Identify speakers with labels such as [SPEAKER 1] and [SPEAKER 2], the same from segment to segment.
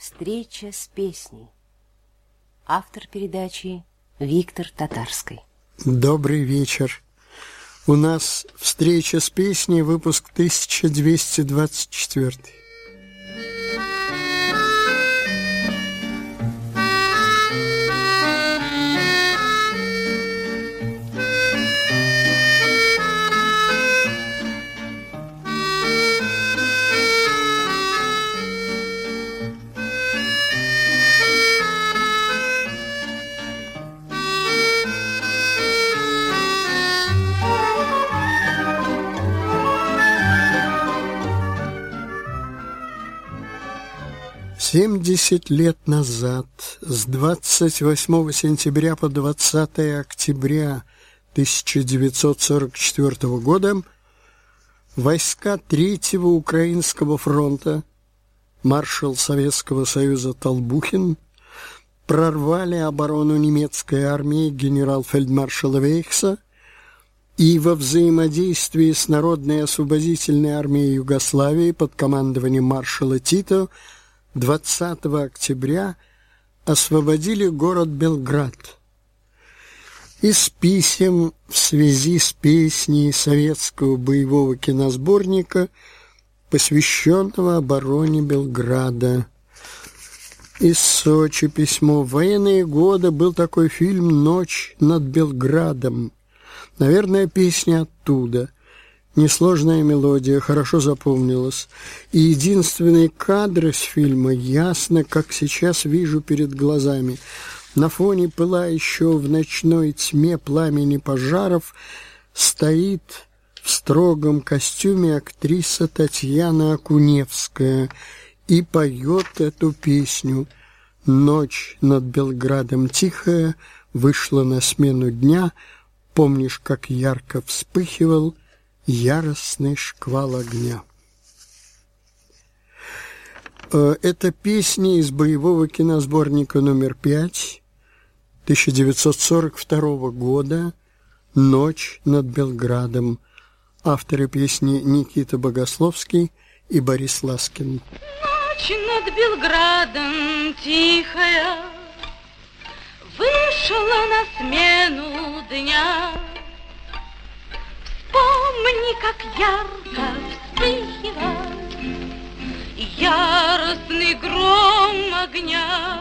[SPEAKER 1] Встреча с песней. Автор передачи Виктор Татарский.
[SPEAKER 2] Добрый вечер. У нас встреча с песней, выпуск 1224. «70 лет назад, с 28 сентября по 20 октября 1944 года, войска Третьего Украинского фронта, маршал Советского Союза Толбухин, прорвали оборону немецкой армии генерал-фельдмаршала Вейхса и во взаимодействии с Народной освободительной армией Югославии под командованием маршала Тита 20 октября освободили город Белград. Из писем в связи с песней советского боевого киносборника, посвященного обороне Белграда. Из Сочи письмо. В военные годы был такой фильм «Ночь над Белградом». Наверное, песня оттуда. Несложная мелодия, хорошо запомнилась. И единственный кадр из фильма ясно, как сейчас вижу перед глазами. На фоне пылающего в ночной тьме пламени пожаров стоит в строгом костюме актриса Татьяна Окуневская и поет эту песню. «Ночь над Белградом тихая, вышла на смену дня, помнишь, как ярко вспыхивал яростный шквал огня». Это песня из боевого киносборника номер 5 1942 года «Ночь над Белградом». Авторы песни Никита Богословский и Борис Ласкин.
[SPEAKER 3] Ночь над Белградом тихая, вышла на смену дня. Помни, как ярко вспыхивал яростный гром огня.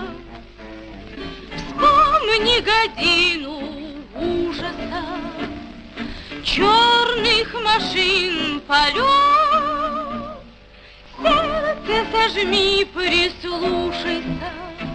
[SPEAKER 3] Вспомни годину ужаса, черных машин полет. Сердце сожми, прислушайся,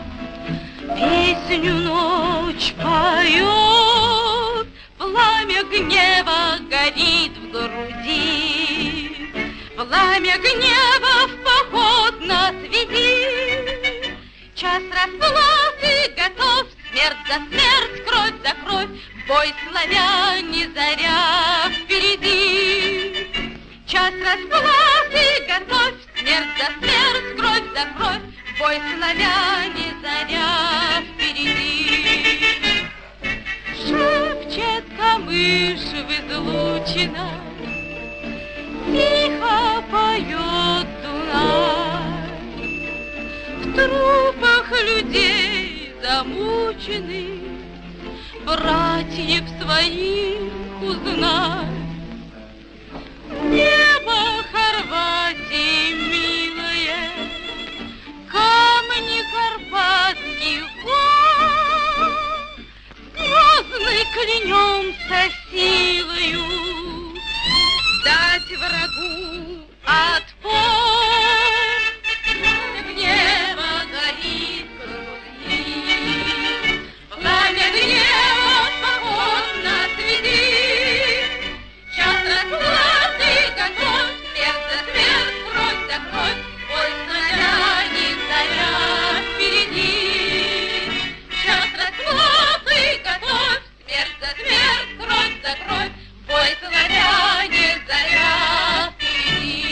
[SPEAKER 3] песню ночь поет. Пламя гнева горит в груди, пламя гнева в поход нас веди. Час расплаты готов, смерть за смерть, кровь за кровь, бой славяне, заря впереди. Час расплаты готов, смерть за смерть, кровь за кровь, бой славяне, заря впереди. Шепчет камыш в излучинах, тихо поет Дунай. В трупах людей замученных братьев своих узнай. Небо Хорватии милое, камни карпатских гор, грозный клянемся силою дать врагу отпор. Пламя гнева горит в груди, пламя гнева поход нас веди. Час расплаты готов, смерть за смерть, кровь за кровь, бой славяне, заря впереди. Час расплаты готов, смерть за смерть, кровь за кровь, бой славяне, заря впереди.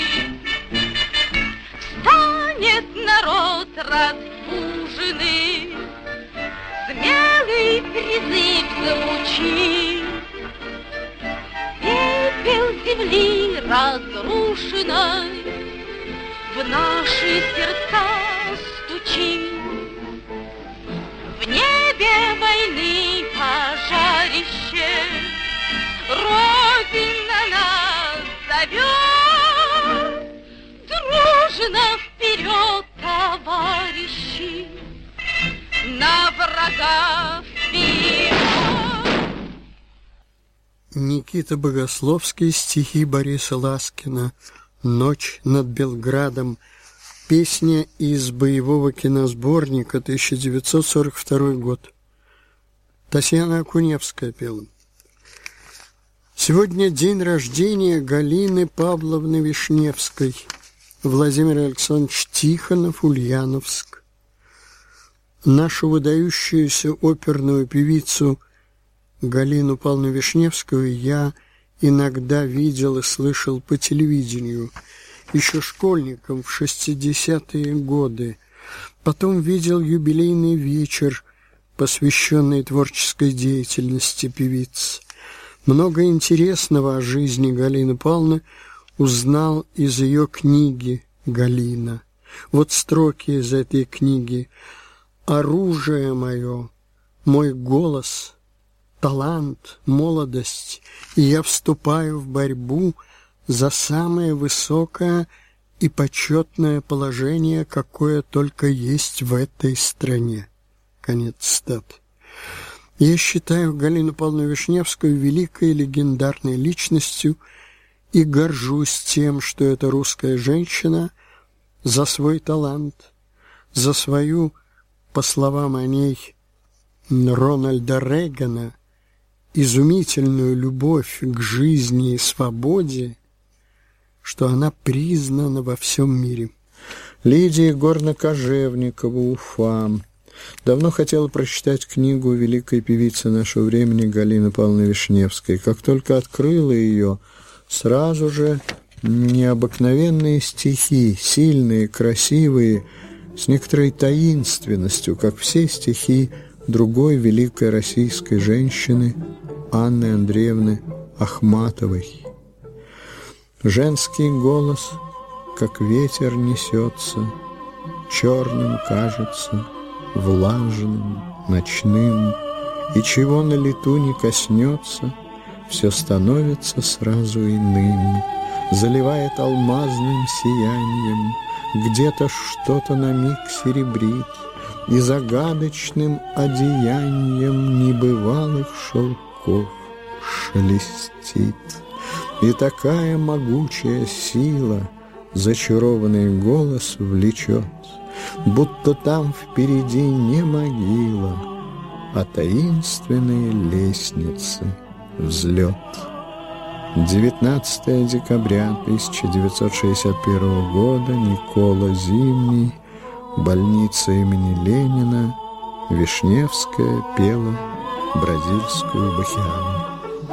[SPEAKER 3] Станет народ разбуженный, смелый призыв звучит. Пепел земли разрушенной в наши сердца стучит. на врага вперед.
[SPEAKER 2] Никита Богословский, стихи Бориса Ласкина, «Ночь над Белградом», песня из боевого киносборника, 1942 год. Татьяна Окуневская пела. Сегодня день рождения Галины Павловны Вишневской. Владимир Александрович Тихонов, Ульяновск. Нашу выдающуюся оперную певицу Галину Павловну Вишневскую я иногда видел и слышал по телевидению, еще школьником в 60-е годы. Потом видел юбилейный вечер, посвященный творческой деятельности певицы. Много интересного о жизни Галины Павловны узнал из ее книги «Галина». Вот строки из этой книги. «Оружие мое, мой голос, талант, молодость, и я вступаю в борьбу за самое высокое и почетное положение, какое только есть в этой стране». Конец цитаты. Я считаю Галину Павловну Вишневскую великой легендарной личностью и горжусь тем, что эта русская женщина за свой талант, за свою, по словам о ней Рональда Рейгана, изумительную любовь к жизни и свободе, что она признана во всем мире.
[SPEAKER 4] Лидия Горно-Кожевникова, Уфа. Давно хотела прочитать книгу великой певицы нашего времени Галины Павловны Вишневской. Как только открыла ее, сразу же необыкновенные стихи, сильные, красивые, с некоторой таинственностью, как все стихи другой великой российской женщины Анны Андреевны Ахматовой. Женский голос, как ветер, несется, черным кажется, влажным, ночным, и чего на лету не коснется, все становится сразу иным, заливает алмазным сиянием, где-то что-то на миг серебрит, и загадочным одеянием небывалых шелков шелестит. И такая могучая сила зачарованный голос влечет, будто там впереди не могила, а таинственные лестницы взлет. 19 декабря 1961 года, Никола Зимний, больница имени Ленина, Вишневская пела бразильскую бахиану.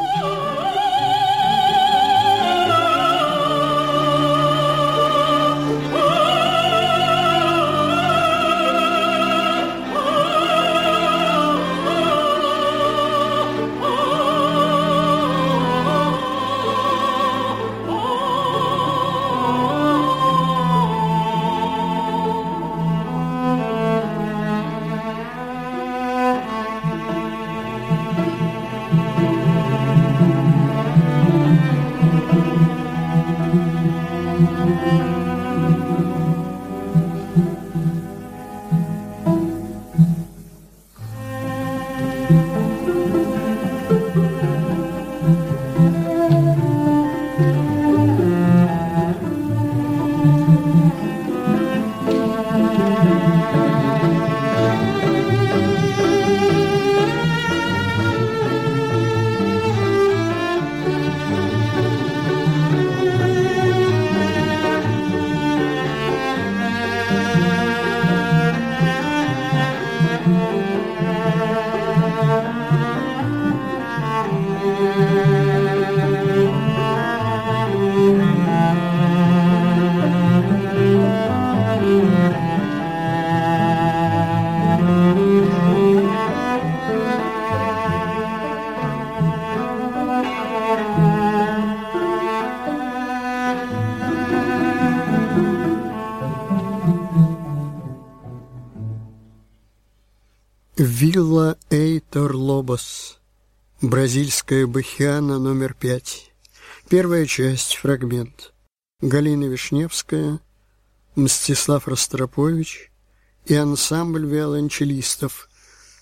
[SPEAKER 2] Вилла Эйтор Лобос. Бразильская бахиана номер 5. Первая часть, фрагмент. Галина Вишневская, Мстислав Ростропович и ансамбль виолончелистов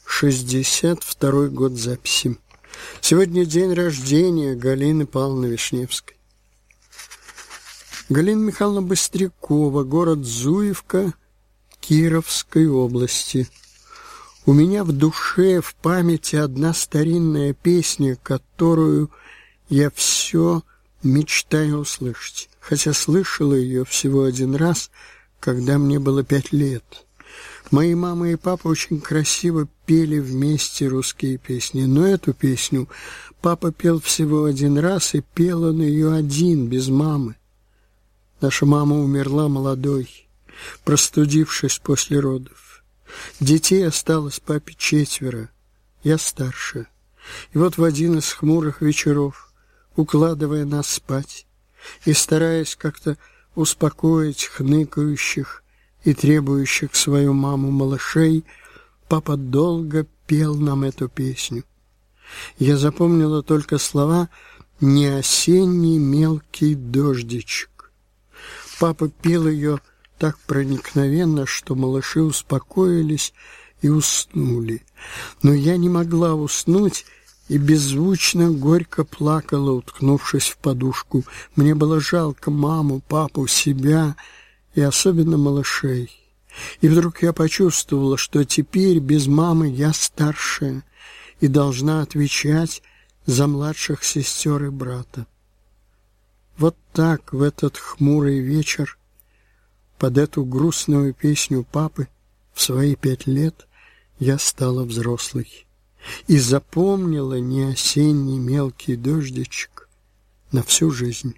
[SPEAKER 2] 62-й год записи. Сегодня день рождения Галины Павловны Вишневской. Галина Михайловна Быстрякова, город Зуевка, Кировской области. У меня в душе, в памяти одна старинная песня, которую я все мечтаю услышать, хотя слышала ее всего один раз, когда мне было 5 лет. Мои мама и папа очень красиво пели вместе русские песни, но эту песню папа пел всего один раз, и пел он ее один, без мамы. Наша мама умерла молодой, простудившись после родов. Детей осталось папе 4, я старше. И вот в один из хмурых вечеров, укладывая нас спать и стараясь как-то успокоить хныкающих и требующих свою маму малышей, папа долго пел нам эту песню. Я запомнила только слова «Не осенний мелкий дождичек». Папа пел ее так проникновенно, что малыши успокоились и уснули. Но я не могла уснуть и беззвучно горько плакала, уткнувшись в подушку. Мне было жалко маму, папу, себя и особенно малышей. И вдруг я почувствовала, что теперь без мамы я старшая и должна отвечать за младших сестер и брата. Вот так в этот хмурый вечер под эту грустную песню папы в свои 5 лет я стала взрослой и запомнила не осенний мелкий дождичек на всю жизнь.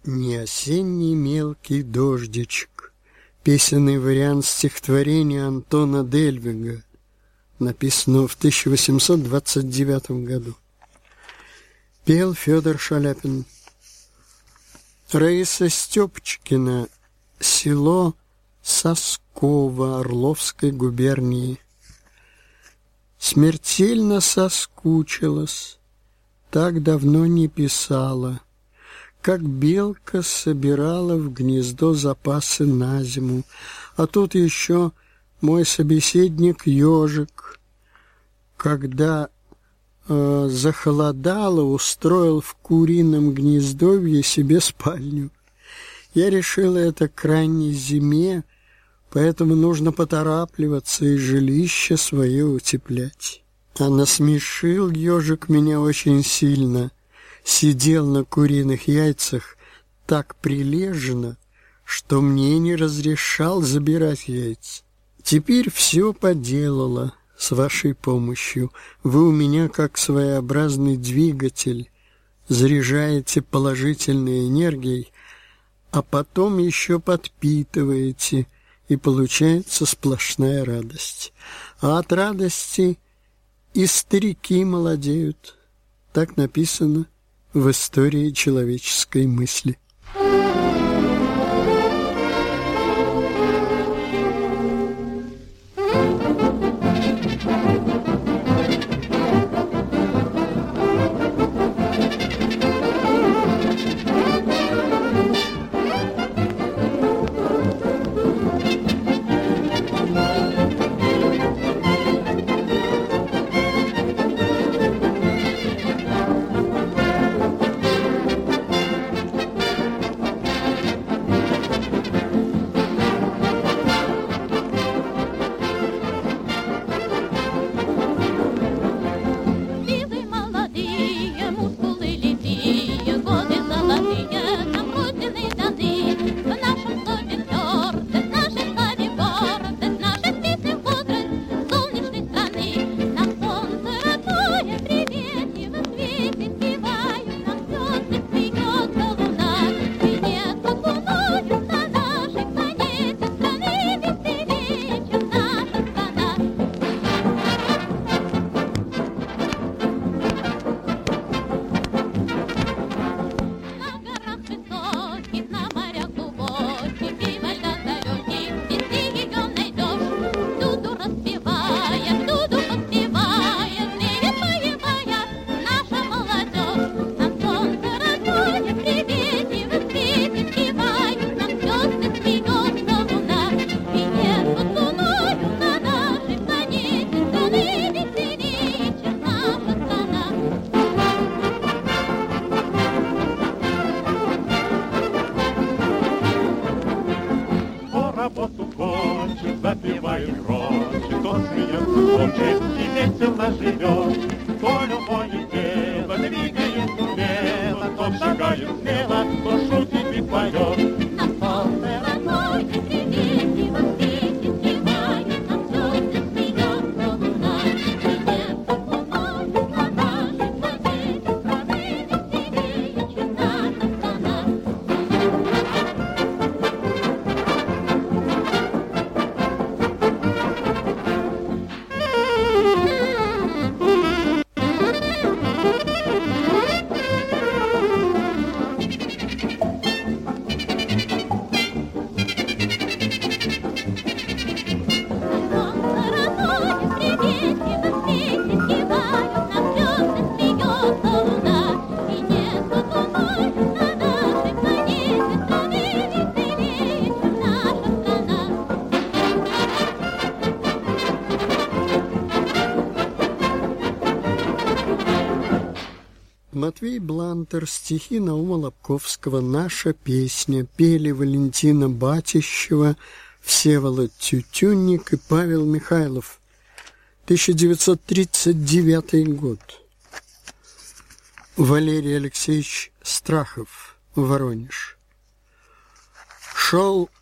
[SPEAKER 2] Не осенний мелкий дождичек. Песенный вариант стихотворения Антона Дельвига, написано в 1829 году. Пел Федор Шаляпин. Раиса Степочкина, село Сосково Орловской губернии. Смертельно соскучилась, так давно не писала, как белка собирала в гнездо запасы на зиму, а тут еще мой собеседник ежик, когда захолодало, устроил в курином гнездовье себе спальню. Я решила это к ранней зиме, поэтому нужно поторапливаться и жилище свое утеплять. А насмешил ежик меня очень сильно. Сидел на куриных яйцах так прилежно, что мне не разрешал забирать яйца. Теперь все поделала с вашей помощью. Вы у меня как своеобразный двигатель, заряжаете положительной энергией, а потом еще подпитываете, и получается сплошная радость. А от радости и старики молодеют. Так написано в истории человеческой мысли. Матвей Блантер, стихи Наума Лобковского, «Наша песня», пели Валентина Батищева, Всеволод Тютюнник и Павел Михайлов. 1939 год. Валерий Алексеевич Страхов, Воронеж. Шел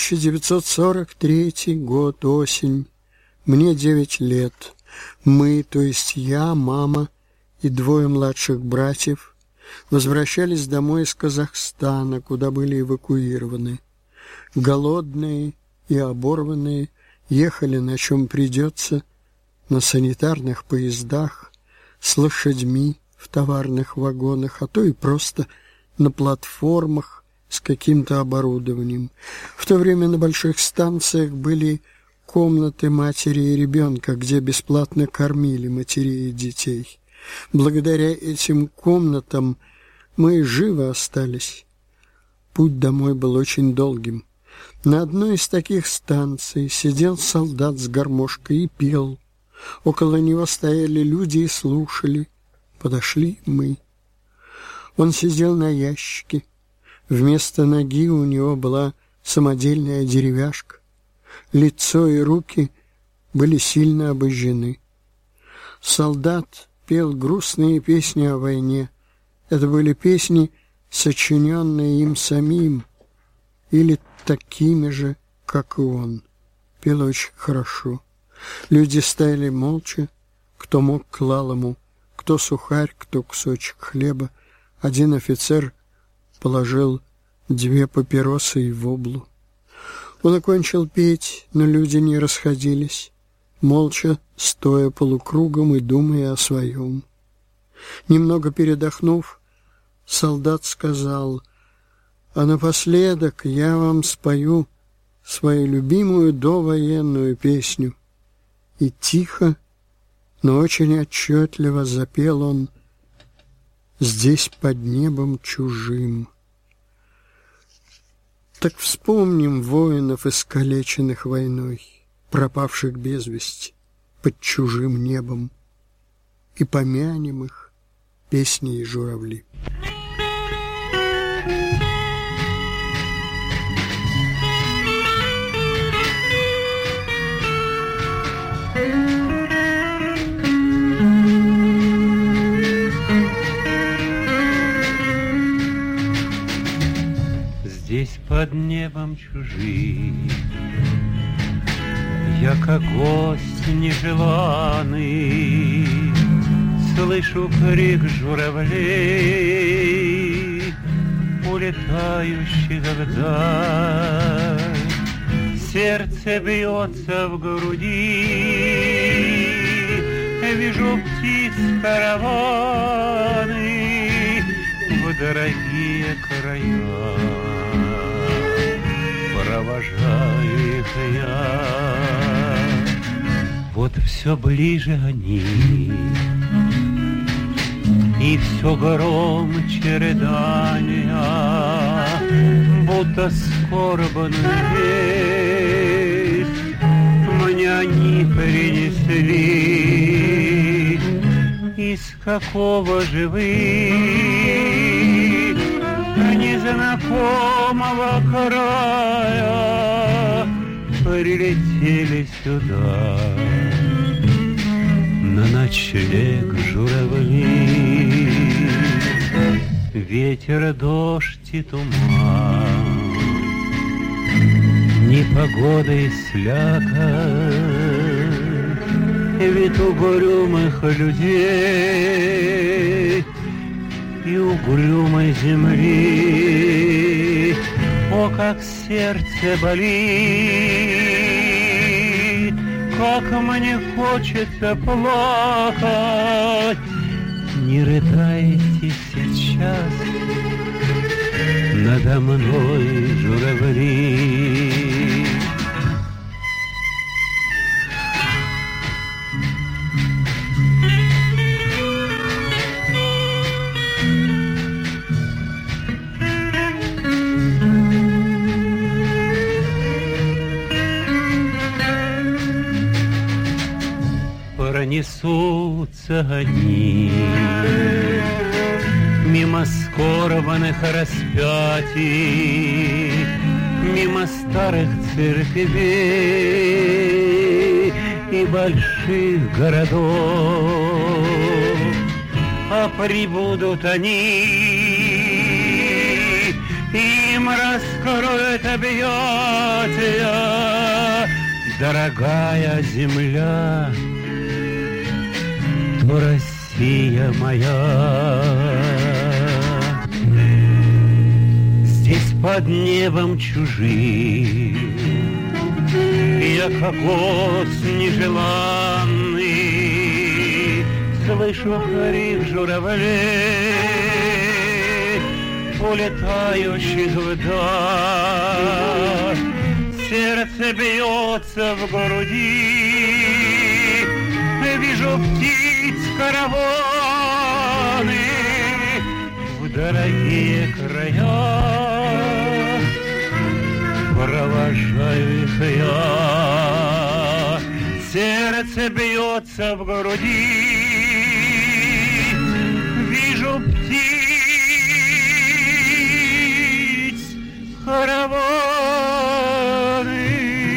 [SPEAKER 2] 1943 год, осень. Мне 9 лет. Мы, то есть я, мама и 2 младших братьев, возвращались домой из Казахстана, куда были эвакуированы. Голодные и оборванные ехали на чем придется, на санитарных поездах, с лошадьми в товарных вагонах, а то и просто на платформах с каким-то оборудованием. В то время на больших станциях были комнаты матери и ребенка, где бесплатно кормили матерей и детей. Благодаря этим комнатам мы живы остались. Путь домой был очень долгим. На одной из таких станций сидел солдат с гармошкой и пел. Около него стояли люди и слушали. Подошли мы. Он сидел на ящике. Вместо ноги у него была самодельная деревяшка. Лицо и руки были сильно обожжены. Солдат пел грустные песни о войне. Это были песни, сочиненные им самим, или такими же, как и он. Пел очень хорошо. Люди стояли молча, кто мог клал ему, кто сухарь, кто кусочек хлеба. Один офицер положил 2 папиросы и воблу. Он окончил петь, но люди не расходились, молча стоя полукругом и думая о своем. Немного передохнув, солдат сказал: «А напоследок я вам спою свою любимую довоенную песню». И тихо, но очень отчетливо запел он: «Здесь под небом чужим». Так вспомним воинов, искалеченных войной, пропавших без вести под чужим небом, и помянем их песни и журавли.
[SPEAKER 5] Здесь под небом чужим я, как гость нежеланный, слышу крик журавлей, улетающих вдаль. Сердце бьется в груди, вижу птиц караваны в дорогие края. Провожаю их я, вот все ближе они, и все громче рыдания, будто скорбную весть мне они принесли. Из какого же вы незнакомого края прилетели сюда на ночлег журавли? Ветер, дождь и туман, непогода и слякоть, ведь угрюмых людей и угрюмой земли, о, как сердце болит, как мне хочется плакать. Не рыдайте сейчас надо мной, журавли. Пронесутся они мимо скорбанных распятий, мимо старых церквей и больших городов, а прибудут они, им раскроют объятия дорогая земля, Россия моя. под небом чужим. Я, как гость нежеланный, слышу крик журавлей, улетающих вдаль. Сердце бьется в груди, вижу птиц караваны в дорогие края. Провожаю их я, сердце бьется в груди, вижу птиц караваны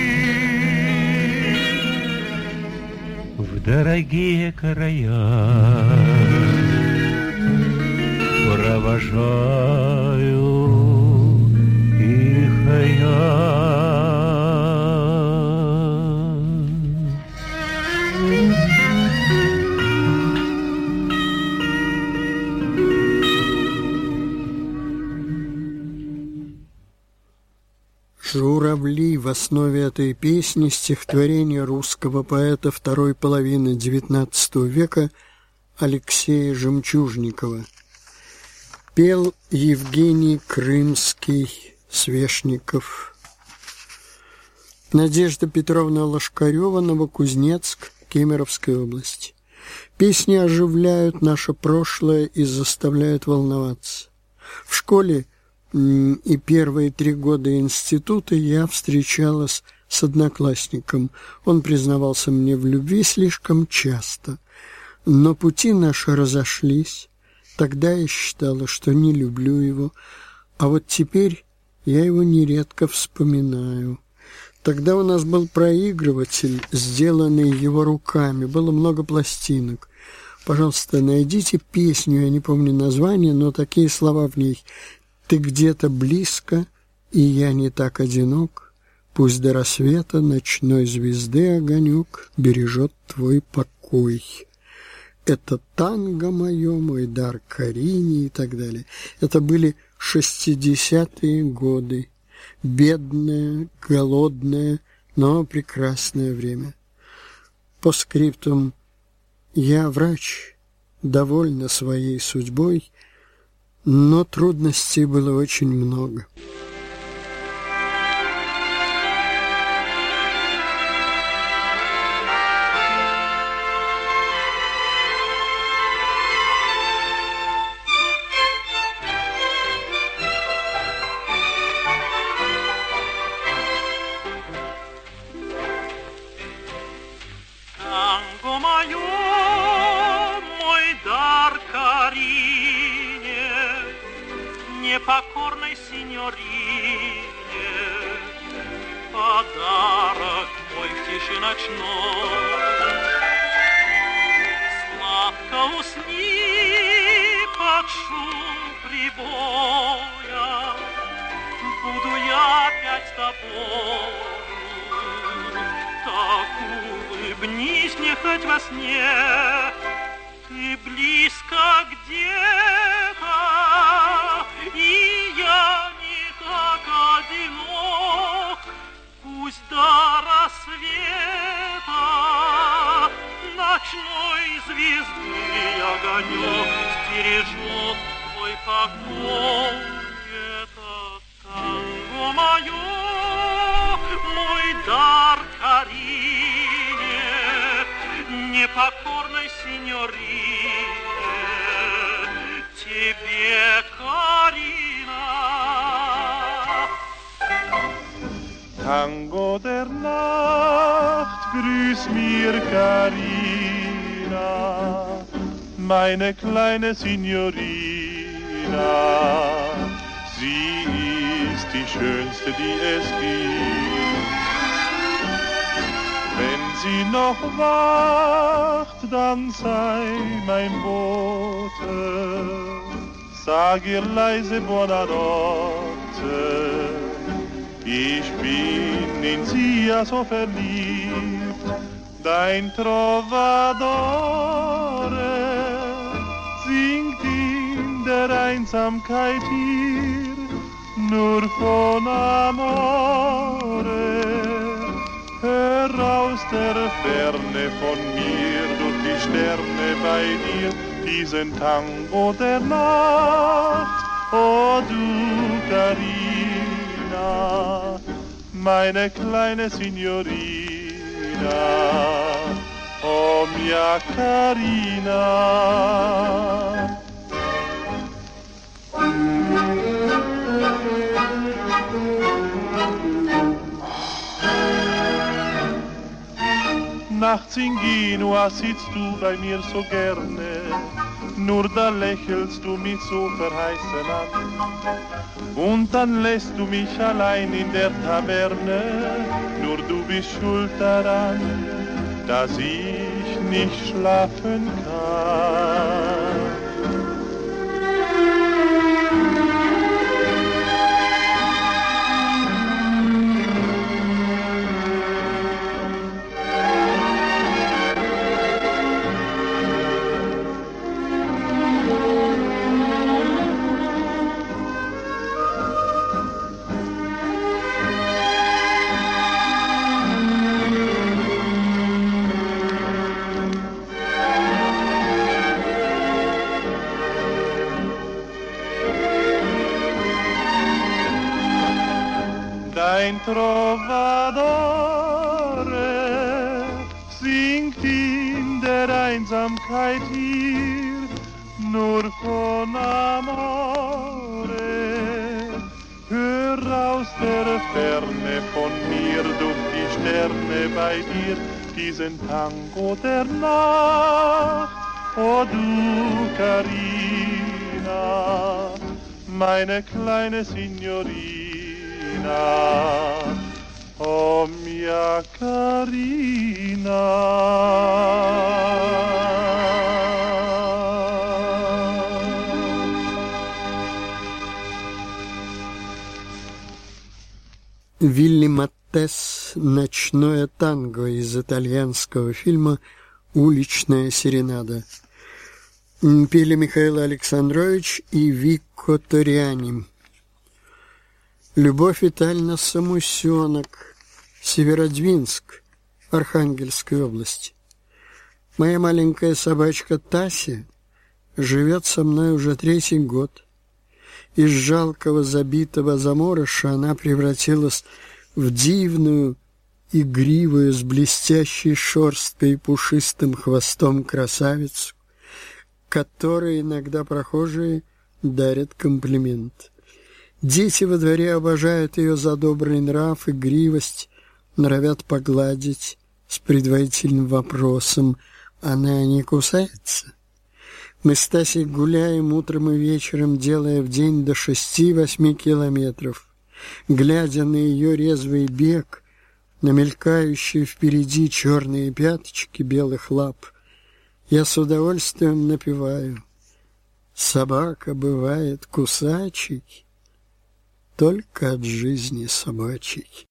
[SPEAKER 5] в дорогие края. Провожаю их я.
[SPEAKER 2] «Журавли» в основе этой песни стихотворение русского поэта второй половины XIX века Алексея Жемчужникова. Пел Евгений Крымский, Свешников. Надежда Петровна Лошкарева, Новокузнецк, Кемеровской области. Песни оживляют наше прошлое и заставляют волноваться. В школе и первые 3 года института я встречалась с одноклассником. Он признавался мне в любви слишком часто, но пути наши разошлись. Тогда я считала, что не люблю его, а вот теперь я его нередко вспоминаю. Тогда у нас был проигрыватель, сделанный его руками, было много пластинок. Пожалуйста, найдите песню, я не помню название, но такие слова в ней: «Ты где-то близко, и я не так одинок, пусть до рассвета ночной звезды огонек бережет твой покой». Это танго мое, мой дар Карине и так далее. Это были 60-е годы. Бедное, голодное, но прекрасное время. По скриптум: я врач, довольна своей судьбой, но трудностей было очень много.
[SPEAKER 6] Непокорной синьорине подарок мой в тиши ночной. Сладко усни под шум прибоя, буду я опять с тобою. Так улыбнись мне хоть во сне, ты близко где-то, и я не так одинок. Пусть до рассвета ночной звезды огонек стережет твой покой. Это танго мое, мой дар Карине, непокорной синьорине, тебе, Карина.
[SPEAKER 7] Tango der Nacht, grüß mir Carina, meine kleine Signorina. Sie ist die schönste, die es gibt. Wenn sie noch wacht, dann sei mein Bote. Sag ihr leise Buonanotte. Ich bin in sie ja so verliebt, dein Trovadore singt in der Einsamkeit hier nur von amore. Hör aus der Ferne von mir, durch die Sterne bei dir, diesen Tango der Nacht. Oh du Carina, meine kleine Signorina, oh mia Carina. Nachts in Genua sitzt du bei mir so gerne, nur da lächelst du mich so verheißen an. Und dann lässt du mich allein in der Taverne, nur du bist schuld daran, dass ich nicht schlafen kann. Ein Trovadore singt in der Einsamkeit hier, nur von amore. Hör aus der Ferne von mir, durch die Sterne bei dir, diesen Tango der Nacht. Oh du Carina, meine kleine Signorina, oh mia Carina.
[SPEAKER 2] Вилли Маттес «Ночное танго» из итальянского фильма «Уличная серенада». Пели Михаил Александрович и Викко Ториани. Любовь Витальевна Самусенок, Северодвинск, Архангельской области. Моя маленькая собачка Тася живет со мной уже 3-й год. Из жалкого забитого заморыша она превратилась в дивную, игривую, с блестящей шерсткой и пушистым хвостом красавицу, которой иногда прохожие дарят комплимент. Дети во дворе обожают ее за добрый нрав, игривость, норовят погладить с предварительным вопросом: она не кусается? Мы с Тасей гуляем утром и вечером, делая в день до 6-8 километров. Глядя на ее резвый бег, на мелькающие впереди черные пяточки белых лап, я с удовольствием напеваю: собака бывает кусачей только от жизни собачьей.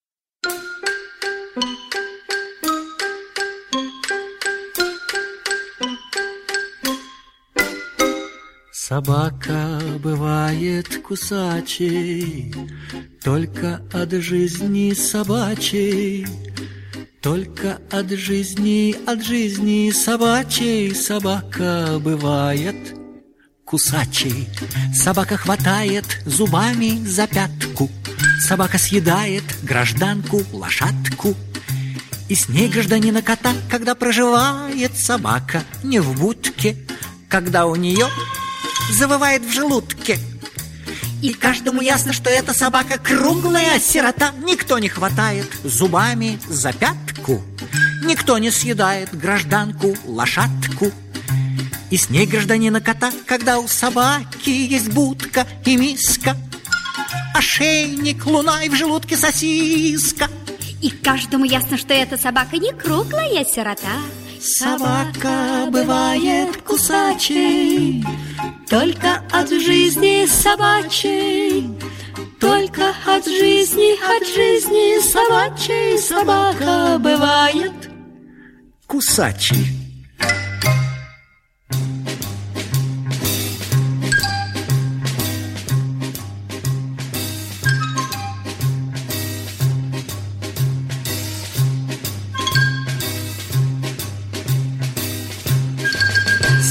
[SPEAKER 8] Собака бывает кусачей только от жизни собачьей, только от жизни собачьей. Собака бывает кусачей. Собака хватает зубами за пятку, собака съедает гражданку лошадку. И с ней гражданина кота, когда проживает собака не в будке, когда у нее завывает в желудке. И каждому ясно, что эта собака круглая сирота. Никто не хватает зубами за пятку, никто не съедает гражданку лошадку. И с ней гражданина кота, когда у собаки есть будка и миска, ошейник, луна и в желудке сосиска.
[SPEAKER 9] И каждому ясно, что эта собака не круглая сирота.
[SPEAKER 8] Собака бывает кусачей только от жизни собачьей, только от жизни собачьей. Собака бывает кусачей.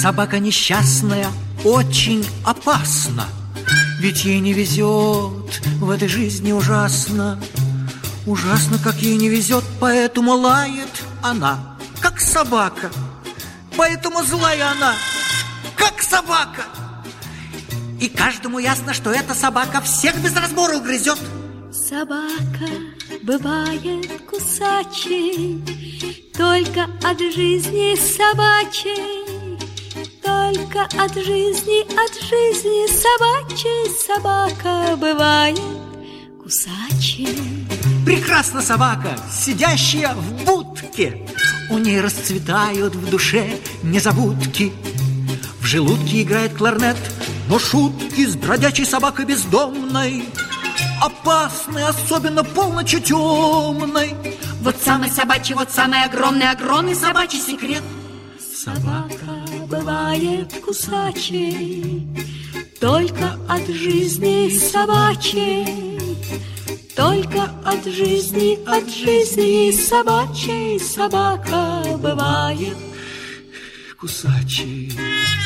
[SPEAKER 8] собака несчастная очень опасна, ведь ей не везет в этой жизни ужасно. Ужасно, как ей не везет, поэтому лает она, как собака. Поэтому злая она, как собака. И каждому ясно, что эта собака всех без разбора угрызет.
[SPEAKER 9] Собака бывает кусачей, только от жизни собачей, только от жизни собачей собака бывает кусачей.
[SPEAKER 8] Прекрасна собака, сидящая в будке, у ней расцветают в душе незабудки. В желудке играет кларнет, но шутки с бродячей собакой бездомной опасны, особенно полночью темной.
[SPEAKER 9] Вот самый собачий, вот самый огромный собачий секрет.
[SPEAKER 8] Собака
[SPEAKER 9] бывает кусачей, только от жизни собачей, только от жизни собачей собака бывает
[SPEAKER 8] кусачей.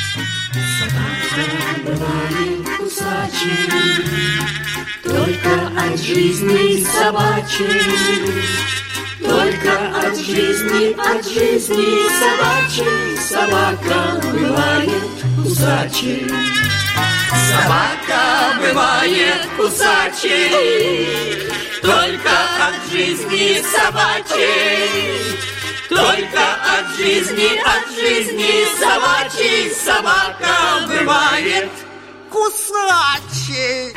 [SPEAKER 9] Собака бывает кусачей, только от жизни собачей, только от жизни собачей собака бывает кусачей.
[SPEAKER 3] Собака бывает кусачей, только от жизни собачей, только от жизни собачей собака бывает кусачей.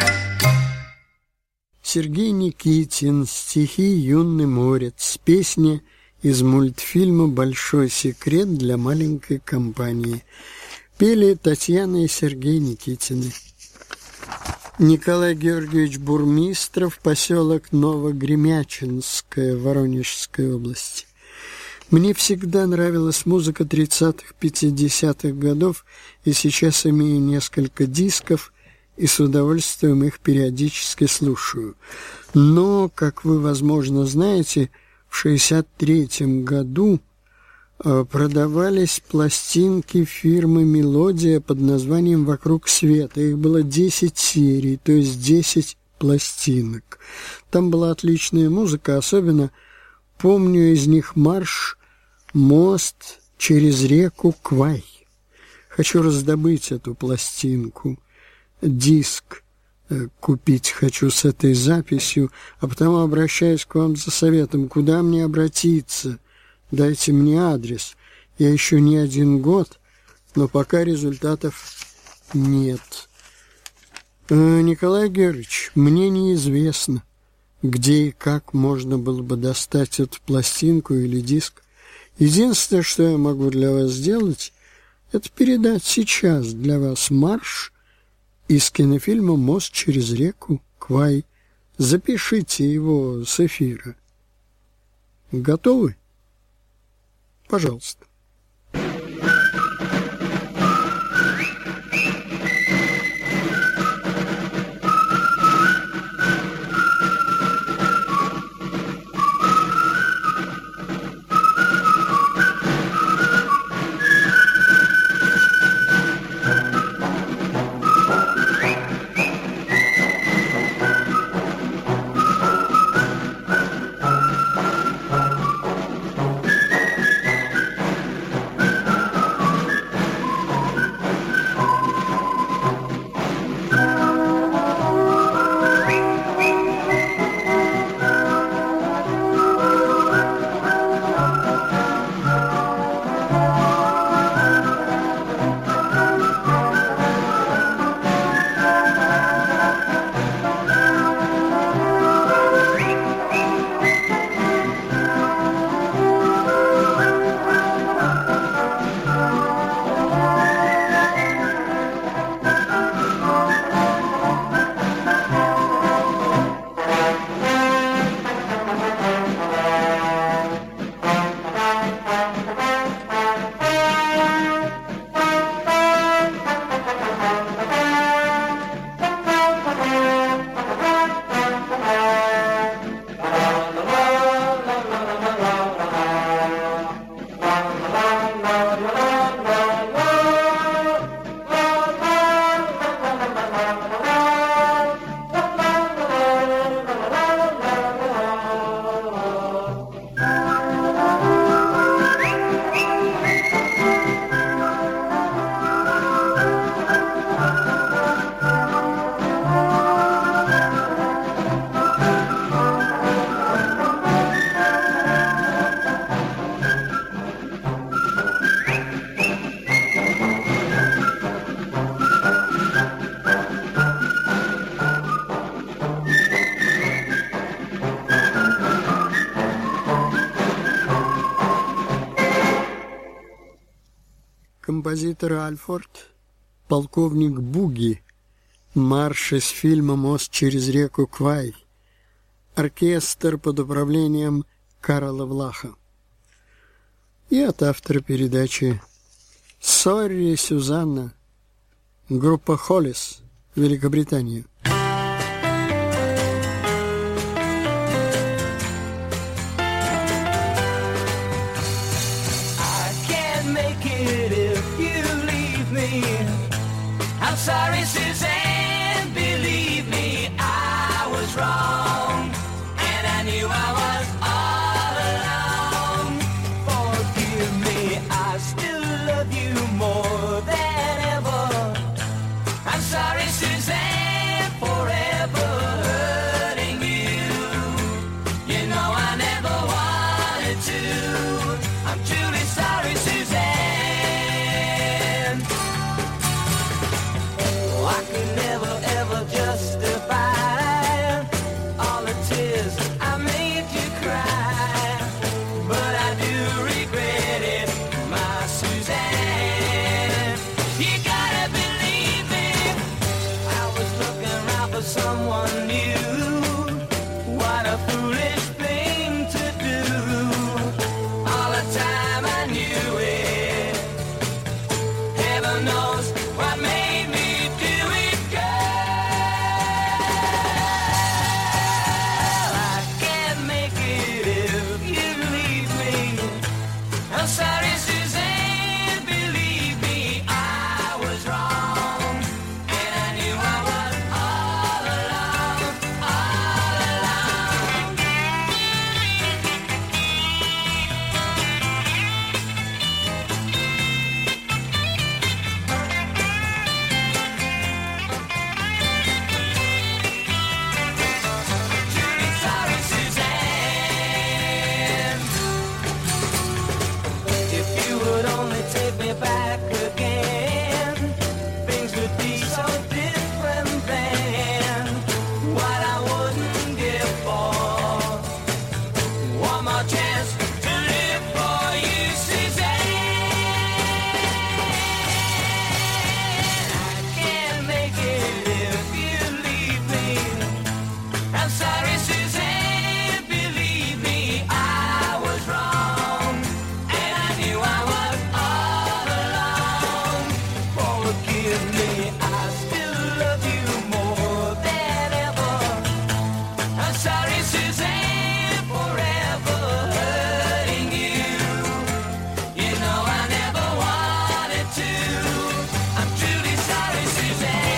[SPEAKER 2] Сергей Никитин, стихи «Юный морец», песня из мультфильма «Большой секрет для маленькой компании». Пели Татьяна и Сергей Никитины. Николай Георгиевич Бурмистров, поселок Новогремячинское, Воронежской области. Мне всегда нравилась музыка 30-х, 50-х годов, и сейчас имею несколько дисков, и с удовольствием их периодически слушаю. Но, как вы, возможно, знаете, в 1963 году продавались пластинки фирмы «Мелодия» под названием «Вокруг света». Их было 10 серий, то есть 10 пластинок. Там была отличная музыка, особенно помню из них марш «Мост через реку Квай». Хочу раздобыть эту пластинку, диск купить хочу с этой записью, а потому обращаюсь к вам за советом, куда мне обратиться. Дайте мне адрес. Я еще не 1 год, но пока результатов нет. Николай Георгиевич, мне неизвестно, где и как можно было бы достать эту пластинку или диск. Единственное, что я могу для вас сделать, это передать сейчас для вас марш из кинофильма «Мост через реку Квай». Запишите его с эфира. Готовы? Пожалуйста. композитор Альфорд, полковник Буги, марш из фильма «Мост через реку Квай», оркестр под управлением Карла Влаха. И от автора передачи «Сорри, Сюзанна», группа «Холлис», Великобритания.
[SPEAKER 3] I'm sorry, Suzanne, believe me, I was wrong, and I knew I was all alone. Forgive me, I still love you more than ever. I'm sorry, Suzanne, forever hurting you. You know I never wanted to. I'm truly sorry, Suzanne. I could never ever justify all the tears I made you cry, but I do regret it, my Suzanne. You gotta believe me, I was looking around for someone new. What a foolish thing to do. All the time I knew it. Heaven knows what made me. I'm sorry, Suzanne, believe me, I was wrong, and I knew I was all alone, all alone. Truly sorry, Suzanne. If you would only take me back again, things would be so different then. What I wouldn't give for one more chance to live for you, Suzanne. I can't make it if you leave me. I'm sorry, Suzanne, believe me, I was wrong. I was all alone. Forgive me, I still love you more than ever. I'm sorry, Suzanne, forever hurting you. You know I never wanted to. I'm truly sorry, Suzanne.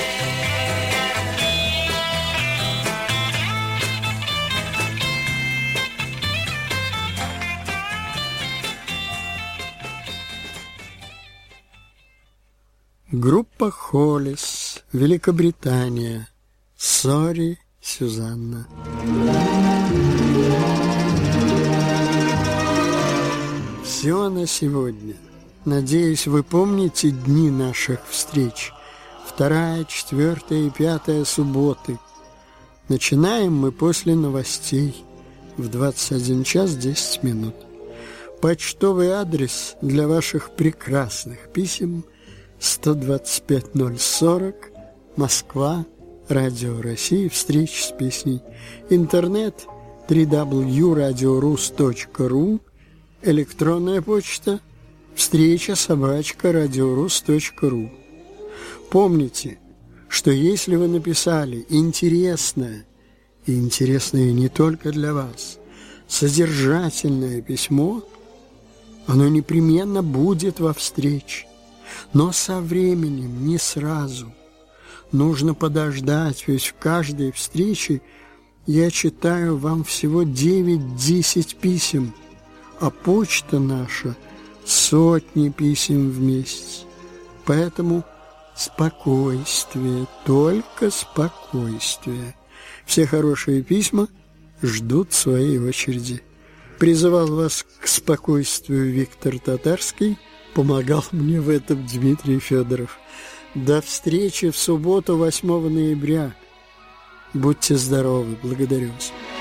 [SPEAKER 2] Группа «Холлис», Великобритания. «Сорри, Сюзанна». Все на сегодня. Надеюсь, вы помните дни наших встреч. 2, 4 и 5 субботы. Начинаем мы после новостей в 21 час 10 минут. Почтовый адрес для ваших прекрасных писем 125-040, Москва, Радио России, встречи с песней. Интернет www.radiorus.ru, электронная почта встреча@radiorus.ru. Помните, что если вы написали интересное, и интересное не только для вас, содержательное письмо, оно непременно будет во встрече. Но со временем, не сразу. Нужно подождать, ведь в каждой встрече я читаю вам всего 9-10 писем, а почта наша сотни писем в месяц. Поэтому спокойствие, только спокойствие. Все хорошие письма ждут своей очереди. Призывал вас к спокойствию Виктор Татарский, помогал мне в этом Дмитрий Федоров. До встречи в субботу, 8 ноября. Будьте здоровы, благодарю вас.